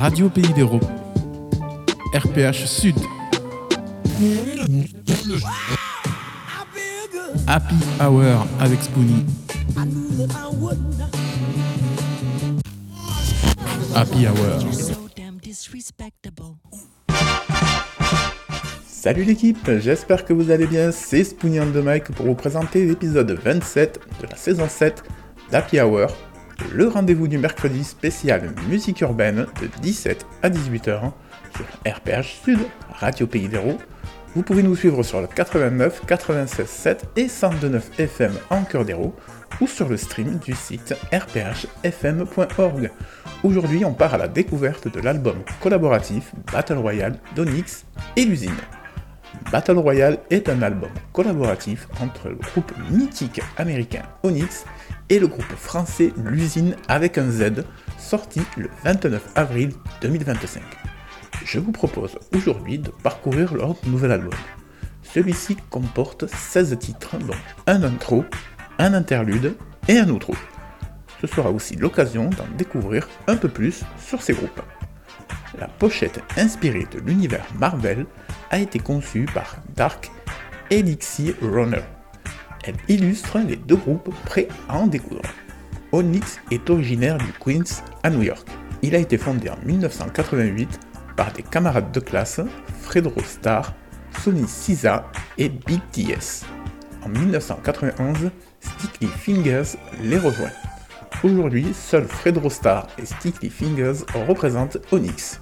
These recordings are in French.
Radio Pays d'Hérault, RPH Sud, Happy Hour avec Spoonie. Happy Hour. Salut l'équipe, j'espère que vous allez bien, c'est Spoonie on the mic pour vous présenter l'épisode 27 de la saison 7 d'Happy Hour, le rendez-vous du mercredi spécial musique urbaine de 17 à 18h sur RPH Sud, Radio Pays d'Hérault. Vous pouvez nous suivre sur le 89, 96.7 et 102.9 FM en cœur d'Hérault ou sur le stream du site rphfm.org. Aujourd'hui, on part à la découverte de l'album collaboratif Battle Royale d'Onyx et l'Usine. Battle Royale est un album collaboratif entre le groupe mythique américain Onyx et le groupe français L'Usine avec un Z, sorti le 29 avril 2025. Je vous propose aujourd'hui de parcourir leur nouvel album. Celui-ci comporte 16 titres, dont un intro, un interlude et un outro. Ce sera aussi l'occasion d'en découvrir un peu plus sur ces groupes. La pochette inspirée de l'univers Marvel a été conçue par Dark Elixir Runner. Elle illustre les deux groupes prêts à en découdre. Onyx est originaire du Queens à New York. Il a été fondé en 1988 par des camarades de classe, Fredro Starr, Sonny Siza et Big TS. En 1991, Sticky Fingers les rejoint. Aujourd'hui, seuls Fredro Starr et Sticky Fingers représentent Onyx.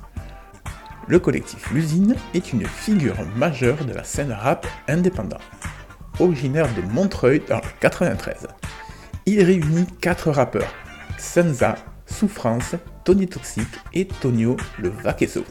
Le collectif L'Usine est une figure majeure de la scène rap indépendant. Originaire de Montreuil dans le 93. Il réunit 4 rappeurs, Senza, Souffrance, Tony Toxic et Tonio le Vaquesso,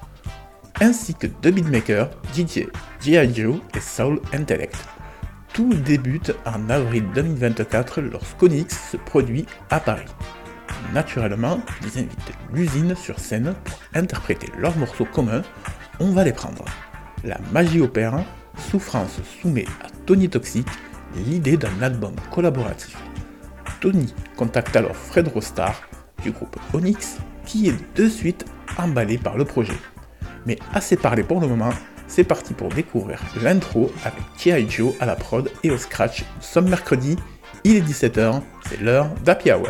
ainsi que 2 beatmakers, DJ, G.I. Joe et Soul Intellect. Tout débute en avril 2024 lorsqu'Onyx se produit à Paris. Naturellement, ils invitent l'Usine sur scène pour interpréter leurs morceaux communs. On va les prendre. La magie opère, Souffrance soumet à Tony Toxic l'idée d'un album collaboratif. Tony contacte alors Fredro Starr du groupe Onyx qui est de suite emballé par le projet. Mais assez parlé pour le moment, c'est parti pour découvrir l'intro avec G.I. Joe à la prod et au scratch. Nous sommes mercredi, il est 17h, c'est l'heure d'Happy Hour.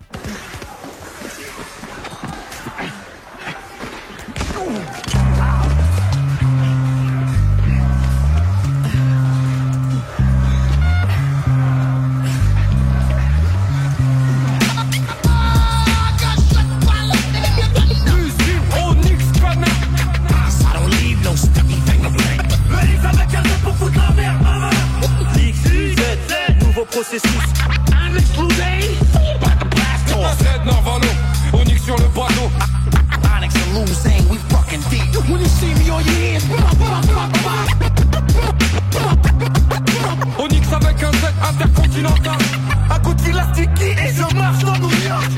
Processus, un explosé. Onyx sur le bateau. Onyx and losing, we fucking deep. When you see me on your hands, Onyx avec un Z intercontinental. À côté de la sticky et je marche dans New York.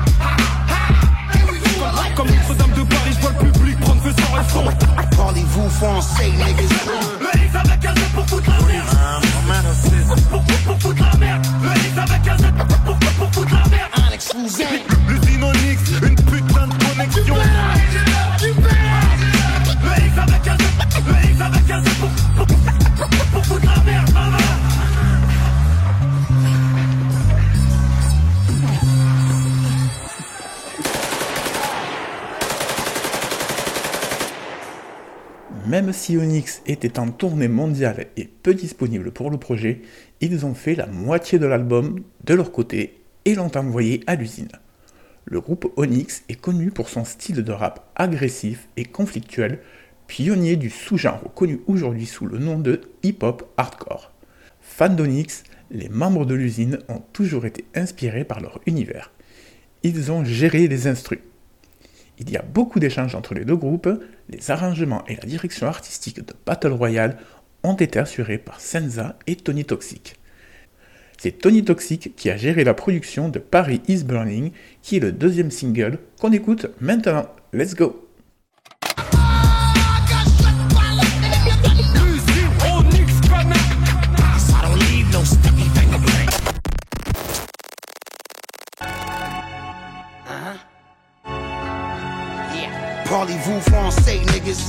Comme Notre-Dame de Paris, je vois le public prendre feu sans raison. Parlez-vous français, niggas. Onyx avec un Z pour foutre la merde. Pour foutre la merde. Onyx avec un Z pour foutre la merde. Onyx losing. L'usine Onyx, une putain de connexion. Onyx avec un Z pour foutre la merde, maman. Même si Onyx était en tournée mondiale et peu disponible pour le projet, ils ont fait la moitié de l'album de leur côté et l'ont envoyé à l'Usine. Le groupe Onyx est connu pour son style de rap agressif et conflictuel, pionnier du sous-genre connu aujourd'hui sous le nom de hip-hop hardcore. Fans d'Onyx, les membres de l'Usine ont toujours été inspirés par leur univers. Ils ont géré les instrus. Il y a beaucoup d'échanges entre les deux groupes, les arrangements et la direction artistique de Battle Royale ont été assurés par Senza et Tony Toxic. C'est Tony Toxic qui a géré la production de Paris is Burning, qui est le deuxième single qu'on écoute maintenant. Let's go! Yeah.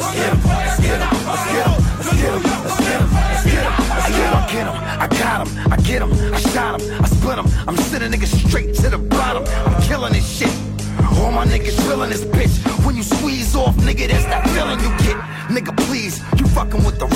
Let's get him. Let's get him. Let's get him. Let's get him. Let's get him. Let's get him. I get him. I got him. I get him. I shot him. I split him. I'm sending niggas straight to the bottom. I'm killing this shit. All my niggas drilling this bitch.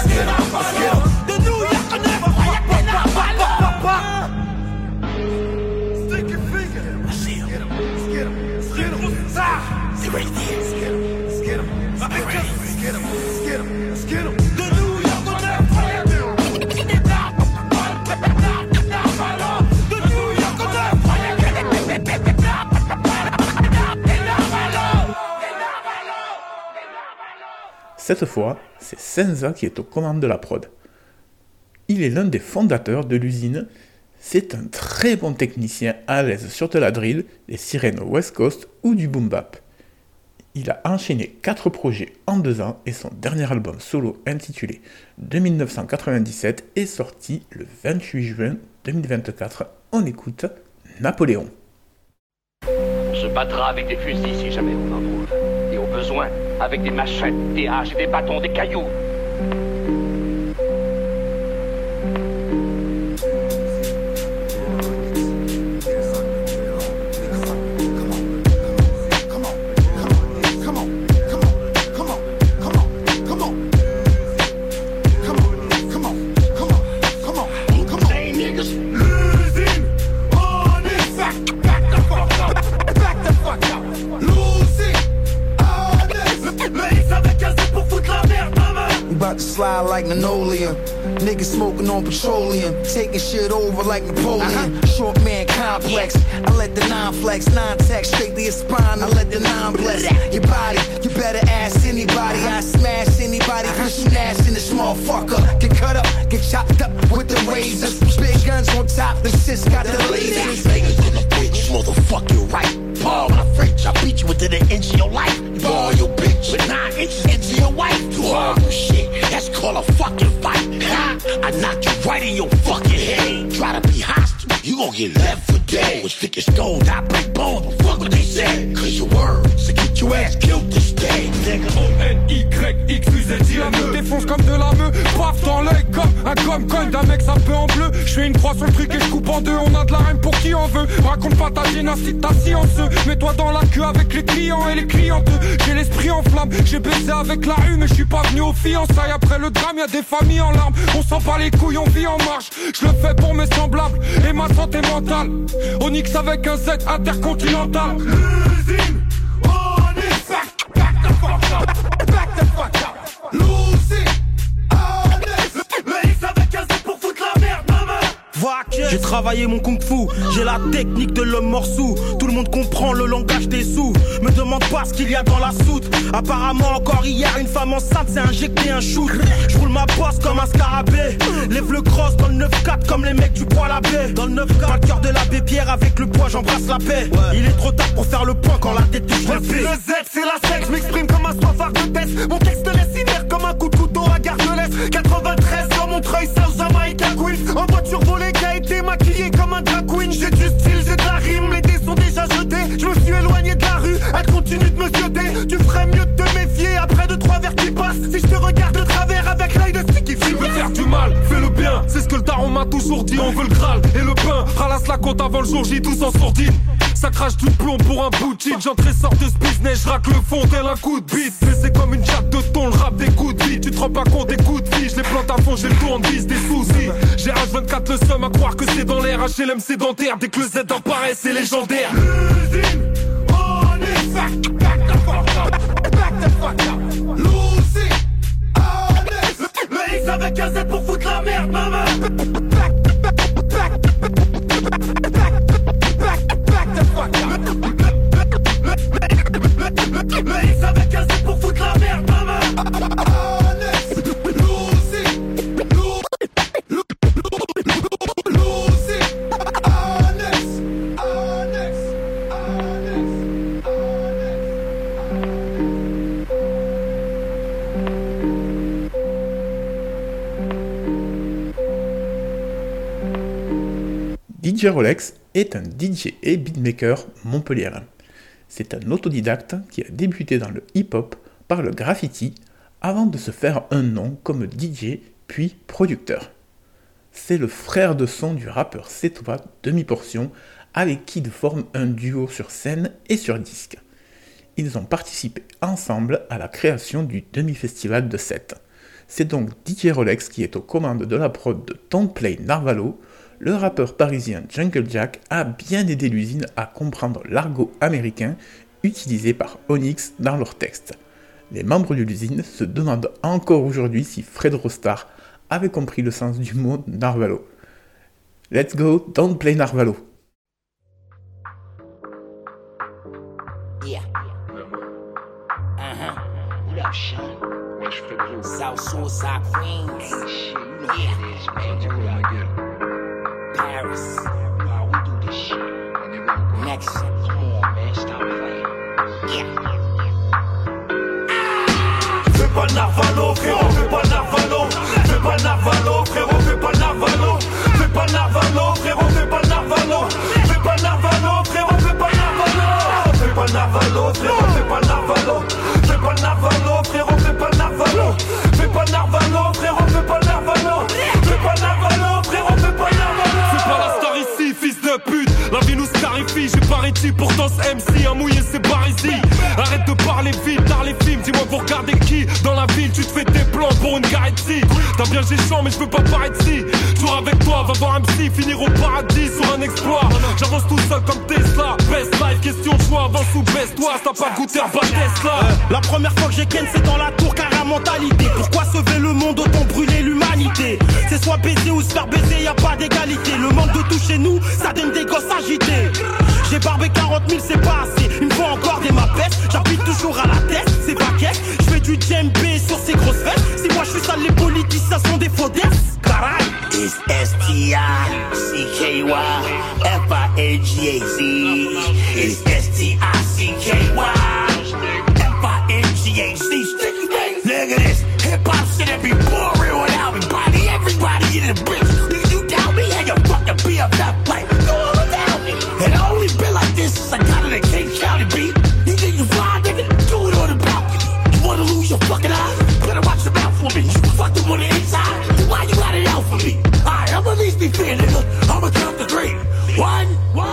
De New York à New Sticky finger. C'est right there. Get him. De New York à Cette fois, c'est Senza qui est aux commandes de la prod. Il est l'un des fondateurs de l'usine. C'est un très bon technicien à l'aise sur de la drill, des sirènes West Coast ou du boom bap. Il a enchaîné 4 projets en 2 ans et son dernier album solo intitulé 1997 est sorti le 28 juin 2024. On écoute Napoléon. On se battra avec des fusils si jamais on en trouve. Et au besoin, avec des machettes, des haches et des bâtons, des cailloux. Le X avec un Z pour foutre la merde, maman. fly like linoleum. Niggas smoking on petroleum, taking shit over like Napoleon. Short man complex, I let the nine flex, non-tech straight to your spine. I let the nine bless your body. You better ask anybody. I smash anybody, cause you nasty in this motherfucker. Get cut up, get chopped up with the razors. Big guns on top, the shit's got the lasers. Niggas in the bitch, motherfucking right. Paul, when I French, I beat you within an inch of your life. You ball your bitch with 9 inches into your wife. Do horrible shit, that's called a fucking fight. Ha! I knock you right in your fucking head. Try to be hostile, you gon' get left for dead. With thick as stones, I break bones, but fuck what they said. Cause your words, so get your ass killed this day. Nigga. O-N-Y-X-U-Z-I-A-M-E. Défonce comme de la meuf, paf dans l'œil comme un gomme d'un mec ça peut en bleu. J'fais une croix sur le truc et j'coupe en deux. On a de la reine pour qui en veut. Raconte pas ta dynastie, ta science. Mets-toi dans la queue avec les clients et les clientes. J'ai l'esprit en flamme, j'ai baisé avec la rue. Mais j'suis pas venu aux fiançailles. Après le drame, y'a des familles en larmes. On s'en bat les couilles, on vit en marche. Je le fais pour mes semblables et ma santé mentale. Onyx avec un Z intercontinental. Losing, honest, back the fuck up, back the fuck up. Losing, honest, le X avec un Z pour foutre la merde, maman. J'ai travaillé mon kung-fu, j'ai la technique de l'homme morsou. Tout le monde comprend le langage des sous. Me demande pas ce qu'il y a dans la soute. Apparemment encore hier une femme enceinte s'est injecté un shoot. J'roule ma bosse comme un scarabée. Lève le cross dans le 9-4 comme les mecs du poids la baie. Dans le 9-4, pas le cœur de l'abbé Pierre avec le poids j'embrasse la paix. Il est trop tard pour faire le point quand la tête touche le pied. Le Z c'est la sexe, j'm'exprime comme un soifard de test. Mon texte te laisse inerte comme un coup de couteau à Gare de l'Est. 93 dans Montreuil, South Jamaica Queens. En voiture volée qui a été maquillée comme un drag queen. J'ai du style, j'ai de la rime, les dés sont déjà jetés. Je me suis éloigné de la rue, elle continue de me zioter. Tu ferais mieux de te méfier après 2-3 verres qui passent. Si je te regarde de travers avec l'œil de sticky Tu veux faire du mal, fais le bien. C'est ce que le daron m'a toujours dit. On veut le Graal et le pain. Ralasse la côte avant le jour J, tous en sourdine. Ça crache du plomb pour un bout de shit. J'entre et sors de ce business, j'raque le fond tel un coup de bite. Mais c'est comme une chatte de thon, le rap des coups de vie. Tu te rends pas compte des coups de vie. Je les plante à fond, j'ai le tournevis des soucis. J'ai H24 le seum à croire que c'est dans l'air. HLM sédentaire, dès que le Z apparaît c'est légendaire. Losing, honest, back the fuck up, back the fuck up. Losing, honest, le X avec un Z pour foutre la merde, maman. Back the fuck up. Le X avec un Z pour foutre la merde, maman. Honest, losing, losing, honest, honest, DJ Rolex est un DJ et beatmaker montpelliérain. C'est un autodidacte qui a débuté dans le hip-hop par le graffiti avant de se faire un nom comme DJ puis producteur. C'est le frère de son du rappeur sétois Demi-Portion avec qui ils forment un duo sur scène et sur disque. Ils ont participé ensemble à la création du Demi-Festival de Sète. C'est donc DJ Rolex qui est aux commandes de la prod de Don't Play Narvalo. Le rappeur parisien Jungle Jack a bien aidé l'usine à comprendre l'argot américain utilisé par Onyx dans leurs textes. Les membres de l'usine se demandent encore aujourd'hui si Fred Rostar avait compris le sens du mot Narvalo. Let's go, Don't Play Narvalo. Yeah. What up, Sean? South Suicide Queens. Yeah. Paris. Wow, we do this shit. Next. Come on, man. Stop playing. Yeah. Fais pas Narvalo, frérot, fais pas Narvalo. Fais pas Narvalo, frérot, fais pas Narvalo. Fais pas Narvalo, frérot, fais pas Narvalo. Fais pas Narvalo, frérot, fais pas Narvalo. Fais pas Narvalo, frérot, fais pas Narvalo. Fais pas Narvalo, frérot, fais pas Narvalo. Fais pas Narvalo, frérot, fais pas Narvalo. Fais pas Narvalo, frérot, fais pas Narvalo. C'est pas la star ici, fils de pute. La vie nous starifie, j'ai pas réussi. Pourtant ce MC a mouillé ses ici. Arrête de parler vite, dans les films. Dis-moi vous regardez qui dans la ville, tu te fais tes plans pour une garantie. T'as bien géchant mais je peux pas paraître ici. Toujours avec toi, va voir MC, finir au paradis sur un exploit. J'avance tout seul comme Tesla. Best life, question de choix, avance ou baisse-toi. T'as pas goûté à pas Tesla. La première fois que j'ai ken c'est dans la tour car la mentalité. Pourquoi sauver le monde autant soit baiser ou se faire baiser, y a pas d'égalité. Le manque de tout chez nous, ça donne des gosses agités. J'ai barbé 40 000, c'est pas assez. Il me faut encore des mapes, j'habite toujours à la tête, c'est pas caisse. Je fais du djembé sur ces grosses fesses. Si moi je suis sale, les politiciens sont des faux desses. Caray. It's S-T-I-C-K-Y F-I-N-G-A-Z. It's S-T-I-C-K-Y F-I-N-G-A-Z. Look at this. Hip-hop shit that be boring without me. Body everybody in the bitch. Nigga, you doubt me? And you fucking BFF like go on without me. And I only been like this since I got in the King County beat. You think you fly, nigga? Do it on the balcony. You wanna lose your fucking eyes? Better watch your mouth for me. You fucked up on the inside. Why you got it out for me? Alright, I'ma at least be fair, nigga. I'ma count to 3. 1,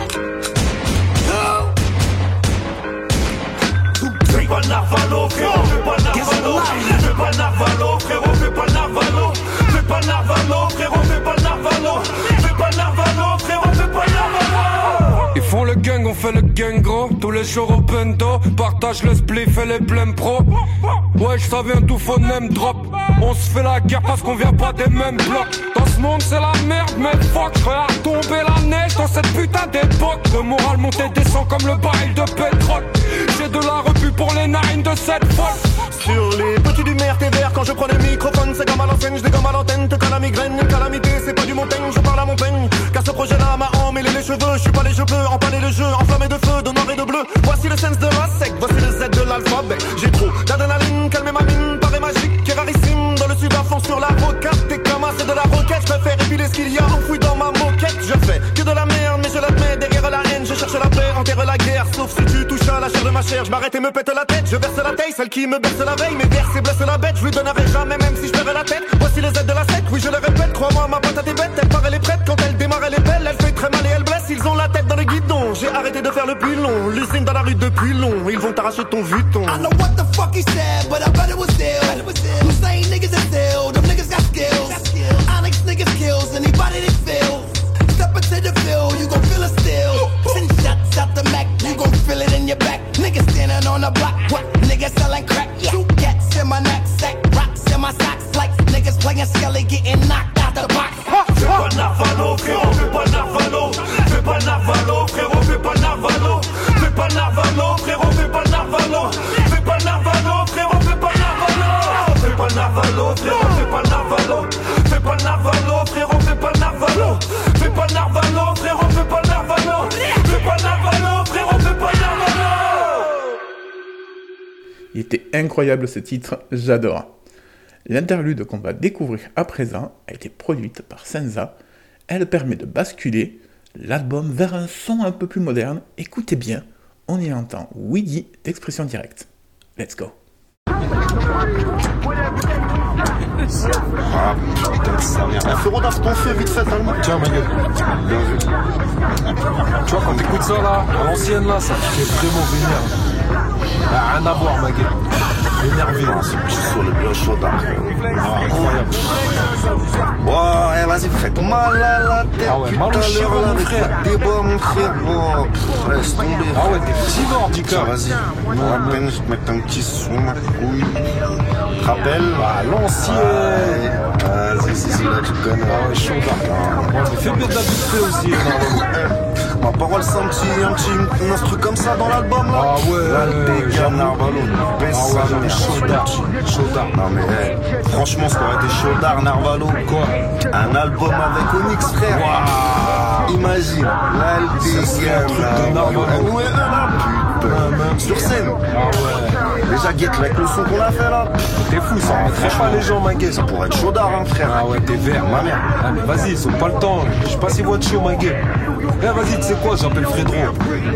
2, 3. Fais pas Narvalo, frérot, fais pas Narvalo. Fais pas Narvalo, frérot, fais pas Narvalo. Fais pas Narvalo, frérot, fais pas Narvalo. Fais pas Narvalo, frérot, fais pas Narvalo. Ils font le gang, on fait le gang gros. Tous les jours au bendo, partage le spliff et les blêmes pro. Ouais, ça vient tout faux name drop. On se fait la guerre parce qu'on vient pas des mêmes blocs. Dans ce monde c'est la merde, mais fuck. Regarde tomber la neige dans cette putain d'époque. Le moral monte et descend comme le baril de pétrole. J'ai de la repu pour les narines de cette folle. Sur les petits du mer, t'es vert quand je prends le microphone. C'est comme à l'ancienne, je dégomme à l'antenne. Te cale la migraine, une calamité, c'est pas du montagne. Je parle à mon peigne, car ce projet-là m'a emmêlé les cheveux. Je suis pas les cheveux, empaler le jeu, enflammé de feu, de noir et de bleu. Voici le sens de la sec, voici le Z de l'alphabet. J'ai trop d'adrénaline, calmer ma mine, paraît magique et rarissime. Dans le sud à fond sur la rocade, t'es comme c'est de la roquette. Je préfère épiler ce qu'il y a enfoui dans ma moquette. Je fais que de la merde, mais je l'admets, derrière la haine, je cherche la paix, enterre la guerre. Sauf si tu touches à la chair de ma chair, je m'arrête et me pète la tête. Je verse la taille, celle qui me berce la veille. Mes vers et blesse la bête, je lui donnerai jamais même si je perds la tête. Voici les aides de la sec, oui je le répète. Crois-moi, ma patate est bête, elle part, elle est prête. Quand elle démarre, elle est belle, elle fait très mal et elle blesse. Ils ont la tête dans le guidon, j'ai arrêté de faire le plus long. L'usine dans la rue depuis long, ils vont t'arracher ton vuton. I know what the fuck he said, but I bet it was still. Hussein niggas is still, them niggas got skills. Onyx niggas kills anybody they feel. Step into the field, you gon' feel it still. 10 shots out the Mac, you gon' feel it in your back. Niggas standing on the block, what? Niggas selling crack, yeah. 2 cats in my knapsack, rocks in my socks, like niggas playing Skelly getting knocked out the box. Fais pas Narvalo, frérot, fais pas Narvalo. Fais pas Narvalo, frérot, fais pas Narvalo. Fais pas Narvalo, frérot, fais pas Narvalo. Fais pas Narvalo, frérot, fais pas Narvalo. Fais pas Narvalo, frérot, fais pas Narvalo. Fais pas Narvalo, frérot, fais pas Narvalo. Fais pas Narvalo, frérot, fais pas Narvalo. Fais pas Narvalo, frérot, fais pas Narvalo. Il était incroyable ce titre, j'adore. L'interlude qu'on va découvrir à présent a été produite par Senza. Elle permet de basculer l'album vers un son un peu plus moderne. Écoutez bien, on y entend Wiggy d'Expression Directe. Let's go. Ah putain de sa mère. Fais rodaf ton feu vite fait allemand. Tiens ma gueule. Bien vu. Tu vois quand t'écoutes ça là, à l'ancienne là, ça te fait vraiment vénère. Rien à voir ma gueule. Énervé. Ce petit son le bien chaud incroyable. Ouais, vas-y, fais ton mal à la tête. Ah ouais, mal au chien mon frère. Débat mon frère. Oh, laisse tomber. Ah ouais, t'es petit nordique. Vas-y, moi à peine je te mets un petit son, ma couille. Rappelle. Ah, l'ancienne. Vas-y, c'est là tu connais. Ah ouais, chaud là. Ouais, mais fais bien de la vite fait aussi. Ma parole, c'est un petit instru comme ça dans l'album là. Ah ouais, là, le dégât Narvalo, baisse ça, chaudard. Non mais franchement, ça aurait été chaudard Narvalo. Quoi? Un album avec Onyx, frère. Wow. Imagine, là, le dégât Narvalo. Ouais, là, putain, sur scène. Ah ouais. Déjà, guette avec le son qu'on a fait là. T'es fou, ça mettrait pas les gens, ma gueule. Ça pourrait être chaudard, hein, frère. Ah ouais, t'es vert, ma mère. Ah mais vas-y, ils ont pas le temps. Je sais pas si voix de chaud, ma gueule. Eh vas-y, tu sais quoi, j'appelle Frédéric.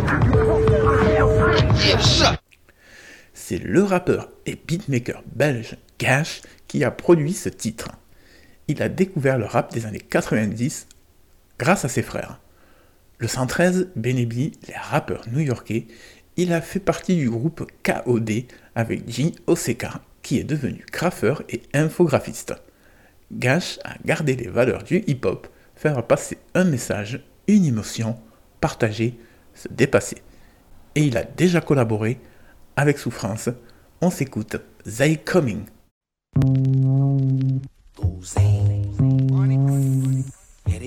C'est le rappeur et beatmaker belge Gash qui a produit ce titre. Il a découvert le rap des années 90 grâce à ses frères. Le 113, Benebli, les rappeurs new-yorkais, il a fait partie du groupe KOD avec J. Oseka, qui est devenu graffeur et infographiste. Gash a gardé les valeurs du hip-hop, faire passer un message, une émotion, partager, se dépasser. Et il a déjà collaboré avec Souffrance. On s'écoute They Coming.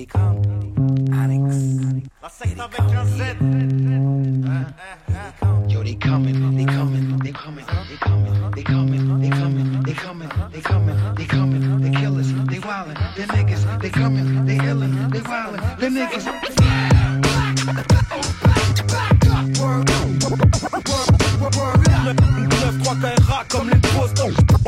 La secte avec un Z. Yo, they coming, they coming, they coming, they coming, they coming, they coming, they coming, they coming, they coming, they killers, they wildin', they niggas, they coming, they illin', they wildin', they niggas. 9-3 KRA comme les postes.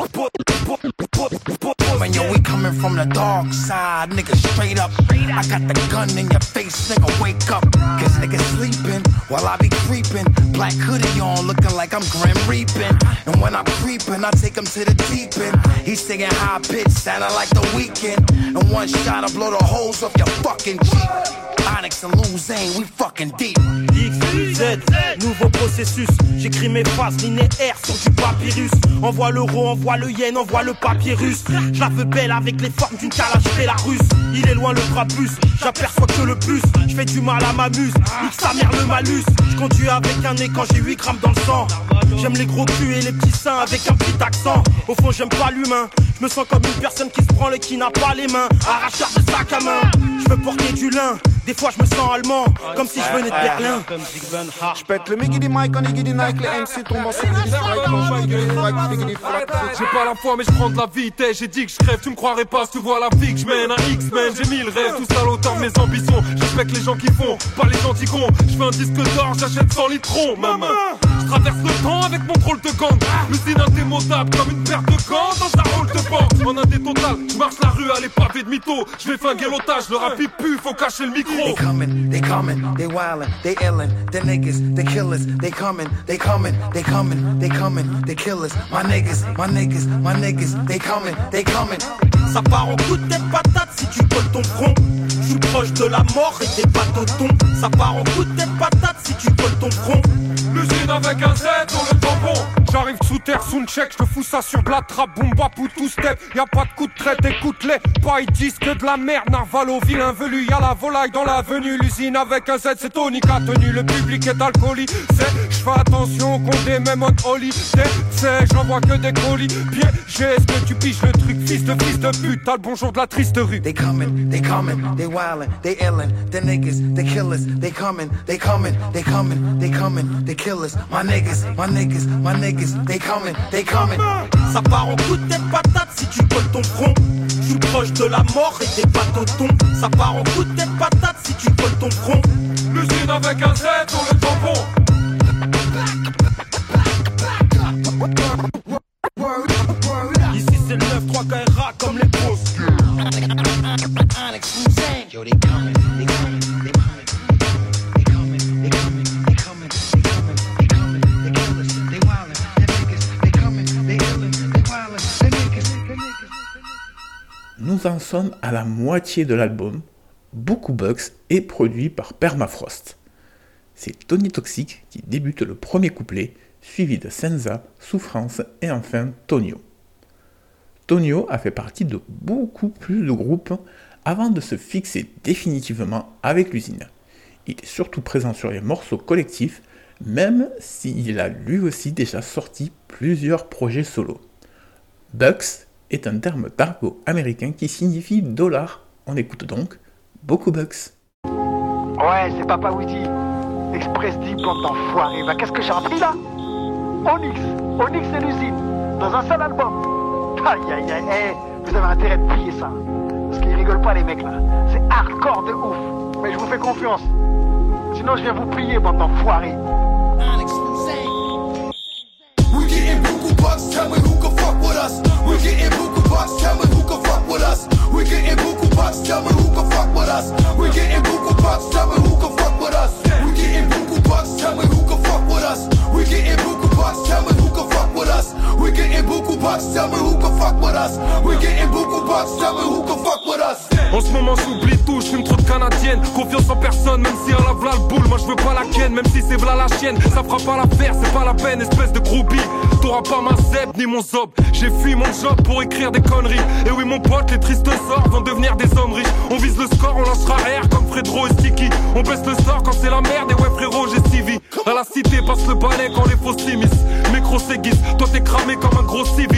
Man, yo, we coming from the dark side, nigga, straight up. I got the gun in your face, nigga, wake up. Cause niggas sleeping while I be creeping. Black hoodie on, looking like I'm Grim Reaping. And when I'm creeping, I take him to the deep end. He's singing high pitch, sounding like The Weeknd. And one shot, I blow the holes off your fucking Jeep. Onyx and Luzane, we fucking deep. X, Z, nouveau processus. J'écris mes phrases linéaires sur du papyrus. Envoie l'euro, envoie le yen, envoie le papyrus. Je la veux belle avec les formes d'une calage Bélarus. Il est loin le Brabus, j'aperçois que le bus. Je fais du mal à ma muse, nique sa mère le malus. Je conduis avec un nez quand j'ai 8 grammes dans le sang. J'aime les gros culs et les petits seins avec un petit accent. Au fond j'aime pas l'humain, je me sens comme une personne qui se branle et qui n'a pas les mains. Arracheur de sac à main, je veux porter du lin. Des fois je me sens allemand, comme si je venais de Berlin. J'pète le Mickey des Mike, on est guidé Nike, les MC tombent en série des J'ai pas la foi mais je prends de la vitesse. J'ai dit que je crève, tu me croirais pas si tu vois la vie que je mène. Un X-Men, j'ai 1000 rêves, tout ça à l'auteur de mes ambitions. J'respecte les gens qui font, pas les gens qui cons. J'fais un disque d'or, j'achète 100 litrons, maman. J'traverse le temps avec mon drôle de gang. L'usine indémodable comme une paire de gants dans un rôle de banque. En indé total, j'marche la rue à les pavés de mytho. J'vais flinguer l'otage, le rap il pue, faut cacher le micro. They coming, they wildin', they illin', they niggas, they killers, they coming, they coming, they coming, they coming, they killers, my niggas, my niggas, my niggas, they coming, they coming. Ça part en coup de tête patate si tu colles ton front. Je suis proche de la mort et des patotons. Ça part en coup de tête patate si tu colles ton front. L'usine avec un Z sur le tampon. J'arrive sous terre, sous check, je te fous ça sur de la trappe, boom bap ou tout step. Y'a pas de coup de traite, écoute-les. Pas ils disent que de la merde, Narvalo, vilain velu. Y'a la volaille dans l'avenue, l'usine avec un Z, c'est Tony qui a tenu. Le public est alcoolique, j'fais attention qu'on des mêmes on Oli. J'envoie que des colis, piégés. Est-ce que tu piches le truc, fils de pute, t'as le bonjour de la triste rue. They coming, they wildin', they illin', they niggas, they killers, they coming, they coming, they coming, they coming, they killers, my niggas, my niggas, my niggas, they coming, they coming. Ça part en coup de tête patate si tu colles ton front. Je suis proche de la mort et des patotons. Ça part en coup de tête patate si tu colles ton front. L'usine avec un Z sur le tampon. Ici c'est le 9-3 KRA comme les postes. Yo, they coming, they coming, they coming, they coming, they coming, they coming, they coming, they coming, they killers, they wildin', they niggas, they coming, they illin', they wildin', they niggas, they niggas. Nous en sommes à la moitié de l'album. Beaucoup Bucks est produit par Permafrost. C'est Tony Toxic qui débute le premier couplet, suivi de Senza, Souffrance et enfin Tonio. Tonio a fait partie de beaucoup plus de groupes avant de se fixer définitivement avec l'usine. Il est surtout présent sur les morceaux collectifs, même s'il a lui aussi déjà sorti plusieurs projets solo. Bucks est un terme d'argot américain qui signifie dollar. On écoute donc Beaucoup Bucks. Ouais, c'est Papa Woody. Express Deep, bande d'enfoirés. Bah qu'est-ce que j'ai appris là? Onyx et l'usine, dans un seul album. Aïe aïe aïe, vous avez intérêt de plier ça. Parce qu'ils rigolent pas les mecs là. C'est hardcore de ouf. Mais je vous fais confiance. Sinon je viens vous plier, bande d'enfoirés. We're getting beaucoup bucks, tell me who can fuck with us. We're getting beaucoup bucks, tell me who can fuck with us. We're getting beaucoup bucks, tell me who can fuck with us. We're getting beaucoup bucks, tell me who can fuck with us. We're getting beaucoup bucks, tell me who can fuck with us. We're getting beaucoup bucks, tell me who can fuck with us. We're getting beaucoup bucks, tell me who can fuck with us. We're getting beaucoup bucks, tell me who can fuck with us. En ce moment j'oublie tout, j'fume trop de canadienne. Confiance en personne, même si elle a v'là le boule. Moi je veux pas la ken, même si c'est v'là la chienne. Ça fera pas l'affaire, c'est pas la peine, espèce de groupie. T'auras pas ma zeb ni mon zob. J'ai fui mon job pour écrire des conneries. Et oui mon pote, les tristes sorts vont devenir des hommes riches. On vise le score, on lancera air comme Fredro et Sticky. On baisse le sort quand c'est la merde. Et ouais frérot, j'ai Stevie. À la cité passe le balai quand les faux s'immiscent. Micro s'aiguise, toi t'es cramé comme un gros civil. Un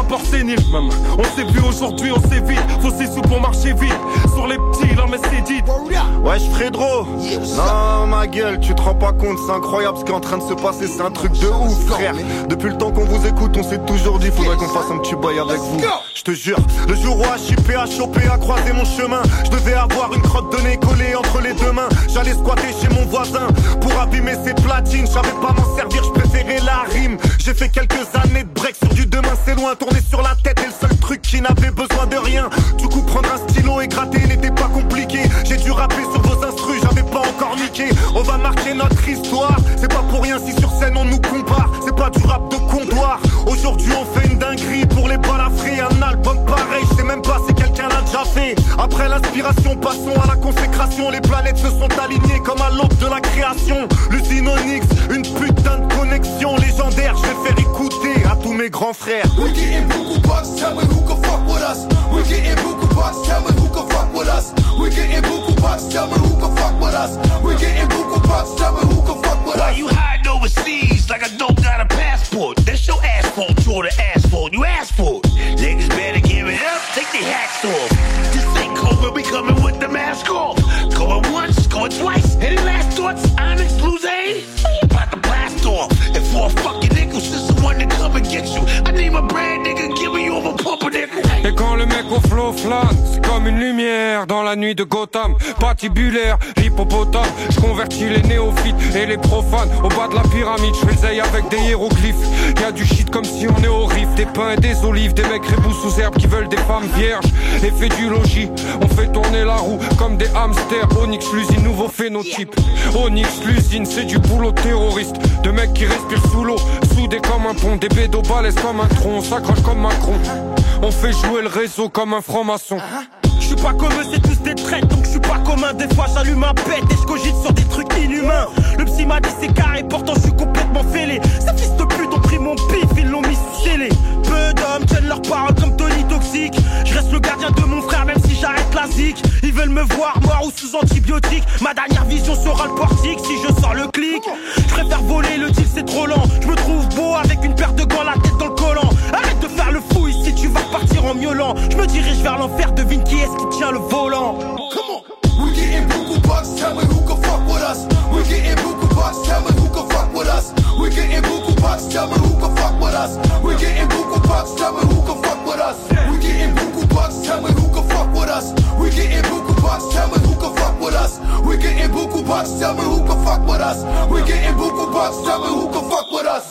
sport sénile. Même, on s'est vu aujourd'hui, on s'évite. Faut 6 sous pour marcher vite. Sur les petits, là, mais c'est dit. Wesh Frédro, non ma gueule, tu te rends pas compte, c'est incroyable ce qui est en train de se passer, c'est un truc de ouf frère. Depuis le temps qu'on vous écoute, on s'est toujours dit faudrait qu'on fasse un petit bail avec vous. Je te jure, le jour où HIP a chopé, a croisé mon chemin, je devais avoir une crotte de nez collée entre les deux mains. J'allais squatter chez mon voisin pour abîmer ses platines, je savais pas m'en servir, je préférais la rime. J'ai fait quelques années de break sur du demain c'est loin, tourner sur la tête est le seul truc qui n'avait besoin de rien. Du coup prendre un stylo et gratter n'était pas compliqué. J'ai dû rapper sur vos instrus, j'avais pas encore niqué. On va marquer notre histoire, c'est pas pour rien si sur scène on nous compare. C'est pas du rap de comptoir, aujourd'hui on fait une dinguerie pour les balafrés. Un album pareil, je sais même pas si quelqu'un l'a déjà fait. Après l'inspiration, passons à la consécration. Les planètes se sont alignées comme à l'aube de la création. L'usine Onyx, une putain de connexion légendaire. Je vais faire écouter à tous mes grands frères. We getting buku bucks, tell me who can fuck with us. We getting buku bucks, tell me who can fuck with us. We getting buku bucks, tell me who can fuck with us. We getting buku bucks, tell me who can fuck with us. Why you hiding overseas like I don't got a passport? That's your asphalt, draw the asphalt, you asked for it. Niggas better give it up, take their hats off. This ain't COVID, we coming with the mask off. Going once, going twice. Any last thoughts? Onyx, lose aid? About to blast off. And for a fucking nickel, since the one to come and get you. I need my brand nigga, give me over pumpernickel. Et quand le mec au flow flâne, c'est comme une lumière dans la nuit de Gotham. Patibulaire, l'hippopotame. Je convertis les néophytes et les profanes au bas de la pyramide. Je réveille avec des hiéroglyphes. Y'a du shit comme si on est au riff. Des pains et des olives, des mecs rébous sous herbe qui veulent des femmes vierges. Effet du logis, on fait tourner la roue comme des hamsters. Onyx l'usine, nouveau phénotype. Onyx l'usine, c'est du boulot terroriste. De mecs qui respirent sous l'eau, soudés comme un pont. Des bédos balèzes comme un tronc, on s'accroche comme Macron. On fait jouer le réseau comme un franc-maçon. Je suis pas comme eux, c'est tous des traites, donc je suis pas commun. Des fois j'allume un pet et je cogite sur des trucs inhumains. Le psy m'a dit c'est carré, pourtant je suis complètement fêlé. Ces fils de pute ont pris mon pif, ils l'ont mis sous scellé. Peu d'hommes tiennent leurs paroles comme Tony Toxic. Je reste le gardien de mon frère même si j'arrête la zik. Ils veulent me voir mort ou sous antibiotiques. Ma dernière vision sera le portique si je sors le clic. Je préfère voler, le deal c'est trop lent. Je me trouve beau avec une paire de gants, la tête dans le collant. Arrête de faire le fou ici, tu vas repartir en miaulant. Je me dirige vers l'enfer, devine qui est-ce qui tient le volant. Come on. We getting buku bucks, tell me who can fuck with us. We getting buku bucks, tell me who can fuck with us. We getting buku bucks, tell me who can fuck with us. We getting buku bucks, tell me who can fuck with us. We getting buku bucks, tell me who can fuck with us. We getting buku bucks, tell me who can fuck with us. We getting buku bucks, tell me who can fuck with us. We getting buku bucks, tell me who can fuck with us.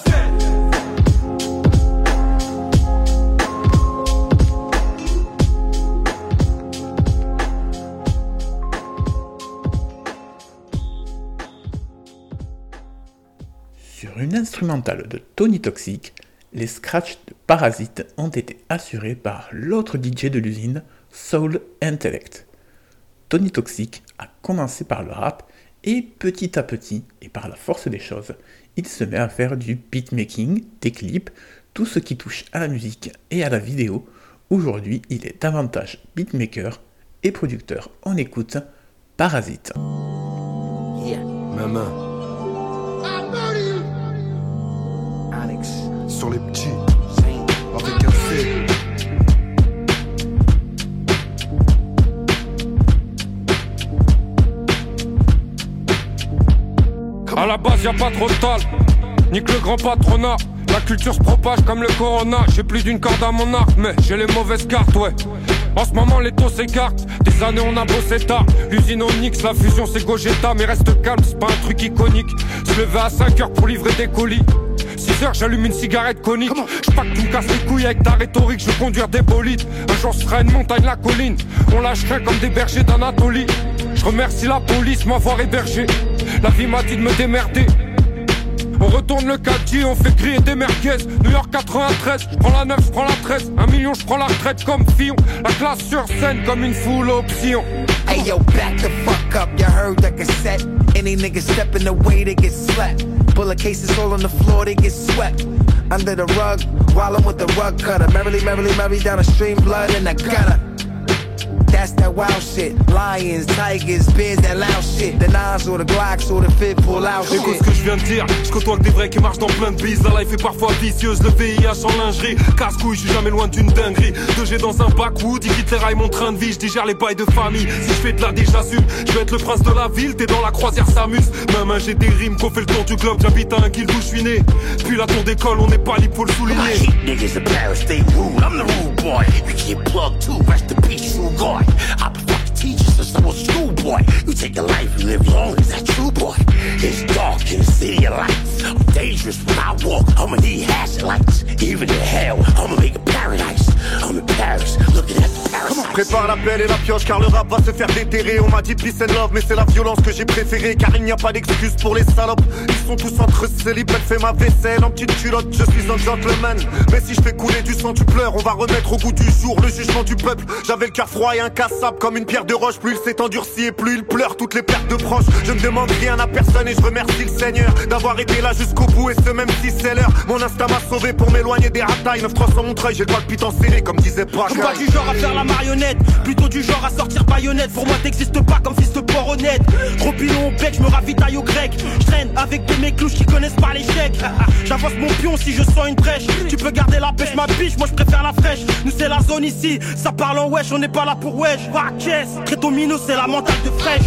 Sur une instrumentale de Tony Toxic, les scratchs de Parasite ont été assurés par l'autre DJ de l'usine, Soul Intellect. Tony Toxic a commencé par le rap et petit à petit, et par la force des choses, il se met à faire du beatmaking, des clips, tout ce qui touche à la musique et à la vidéo. Aujourd'hui, il est davantage beatmaker et producteur. On écoute Parasite. Yeah. Maman. Onyx. Sur les petits. Avec un C. À la base y'a pas trop de tal, nique le grand patronat. La culture se propage comme le corona. J'ai plus d'une corde à mon arc, mais j'ai les mauvaises cartes, ouais. En ce moment les taux s'écartent. Des années on a bossé tard. L'usine Onyx, la fusion c'est Gogeta. Mais reste calme, c'est pas un truc iconique. Se lever à 5h pour livrer des colis. 6h j'allume une cigarette conique. J'pas que tu me casses les couilles avec ta rhétorique. Je veux conduire des bolides. Un jour ce sera une montagne, la colline. On lâcherait comme des bergers d'Anatolie. Je remercie la police m'avoir hébergé. La vie m'a dit de me démerder. On retourne le quartier, on fait griller des merguez. New York 93, je prends la 9, je prends la 13. 1 million, je prends la retraite comme Fillon. La classe sur scène comme une full option. Hey yo, back the fuck up, you heard the cassette. Any nigga step in the way, they get slapped. Bullet cases all on the floor, they get swept. Under the rug, while I'm with the rug cutter. Merrily, merrily, merry down the stream, blood in the gutter. That's that wild shit. Lions, tigers, bears, that loud shit. The nines or the glocks or the fit pull out shit. Écoute ce que je viens de dire, je côtoie que des vrais qui marchent dans plein de bises. La life est parfois vicieuse, le VIH en lingerie. Casse-couille, je suis jamais loin d'une dinguerie. 2G dans un backwood, il quitte les rails mon train de vie. Je digère les bails de famille, si je fais de la dé, j'assume. Je vais être le prince de la ville, t'es dans la croisière, s'amuse. Main, j'ai des rimes, qu'on fait le tour du globe. J'habite à 1 kill d'où je suis né. Puis la tour d'école, on n'est pas libre, faut le souligner. Niggas in Paris, they rude, I'm the rude boy. You can't plug too, rest in peace, true guard. I prefer the teachers since I was a schoolboy. You take a life, you live long, is that true, boy? It's dark in the city of lights. I'm dangerous when I walk, I'ma need hazard lights. Even in hell, I'ma make a paradise. I'm in Paris, looking at the parasites. Prépare la pelle et la pioche car le rap va se faire déterrer. On m'a dit peace and love mais c'est la violence que j'ai préférée. Car il n'y a pas d'excuse pour les salopes. Ils sont tous entre célib, elle fait ma vaisselle en petite culotte, je suis un gentleman. Mais si je fais couler du sang tu pleures, on va remettre au goût du jour le jugement du peuple. J'avais le cœur froid et incassable comme une pierre de roche. Plus il s'est endurci et plus il pleure toutes les pertes de proches. Je ne demande rien à personne et je remercie le Seigneur d'avoir été là jusqu'au bout et ce même si c'est l'heure. Mon instinct m'a sauvé pour m'éloigner des ratailles. 9-3 sur mon treuil, j'ai le palpit scellé comme disait Braque. Je suis pas du genre à faire la marionnette, plutôt du genre à sortir baïonnette. Pour moi t'existes pas comme fils de porc honnête. Trop pilon au bec, je me ravitaille au grec. Je traîne avec des mecs louches qui connaissent pas l'échec. J'avance mon pion si je sens une brèche. Tu peux garder la pêche, ma biche, moi je préfère la fraîche. Nous c'est la zone ici, ça parle en wesh, on n'est pas là pour wesh. Ah caisse, Crétomino c'est la mentale de fraîche.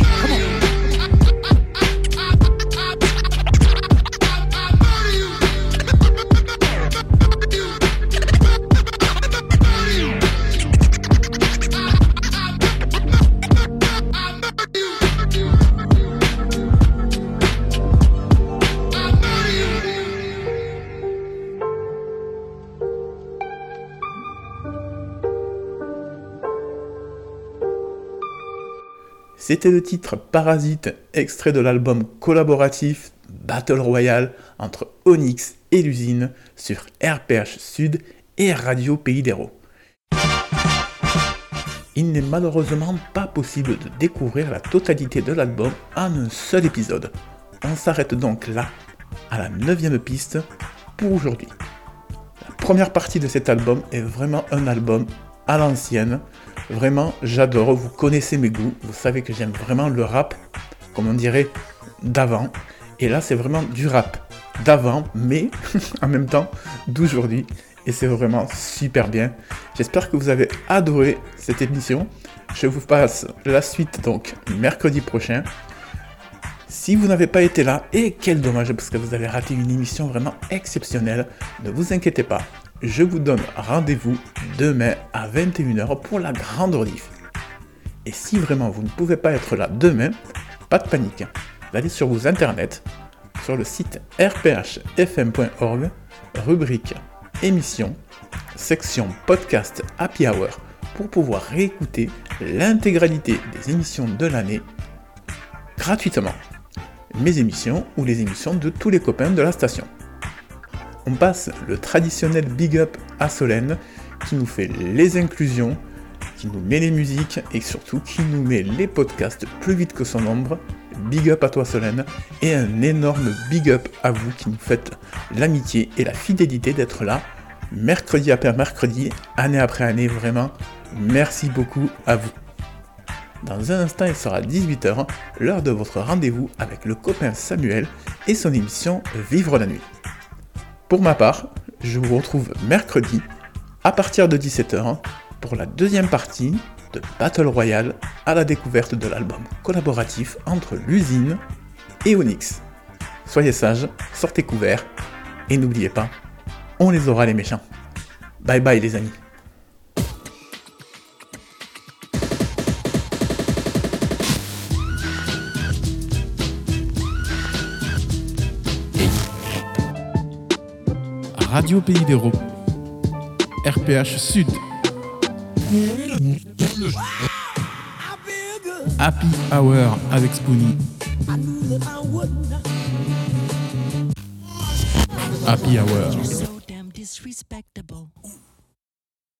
C'était le titre Parasite, extrait de l'album collaboratif Battle Royale entre Onyx et l'usine sur RPH Sud et Radio Pays d'Hérault. Il n'est malheureusement pas possible de découvrir la totalité de l'album en un seul épisode. On s'arrête donc là, à la 9e piste pour aujourd'hui. La première partie de cet album est vraiment un album à l'ancienne. Vraiment, j'adore, vous connaissez mes goûts, vous savez que j'aime vraiment le rap, comme on dirait, d'avant. Et là, c'est vraiment du rap d'avant, mais en même temps d'aujourd'hui. Et c'est vraiment super bien. J'espère que vous avez adoré cette émission. Je vous passe la suite donc mercredi prochain. Si vous n'avez pas été là, et quel dommage parce que vous avez raté une émission vraiment exceptionnelle, ne vous inquiétez pas. Je vous donne rendez-vous demain à 21h pour la grande rediff. Et si vraiment vous ne pouvez pas être là demain, pas de panique. Vous allez sur vos internets, sur le site rphfm.org, rubrique émissions, section podcast Happy Hour pour pouvoir réécouter l'intégralité des émissions de l'année gratuitement. Mes émissions ou les émissions de tous les copains de la station. On passe le traditionnel big up à Solène qui nous fait les inclusions, qui nous met les musiques et surtout qui nous met les podcasts plus vite que son ombre. Big up à toi Solène et un énorme big up à vous qui nous faites l'amitié et la fidélité d'être là mercredi après mercredi, année après année, vraiment merci beaucoup à vous. Dans un instant il sera 18h, l'heure de votre rendez-vous avec le copain Samuel et son émission Vivre la nuit. Pour ma part, je vous retrouve mercredi à partir de 17h pour la deuxième partie de Battle Royale à la découverte de l'album collaboratif entre l'usine et Onyx. Soyez sages, sortez couverts et n'oubliez pas, on les aura les méchants. Bye bye les amis. Radio Pays d'Hérault, RPH Sud, Happy Hour avec Spoonie, Happy Hour.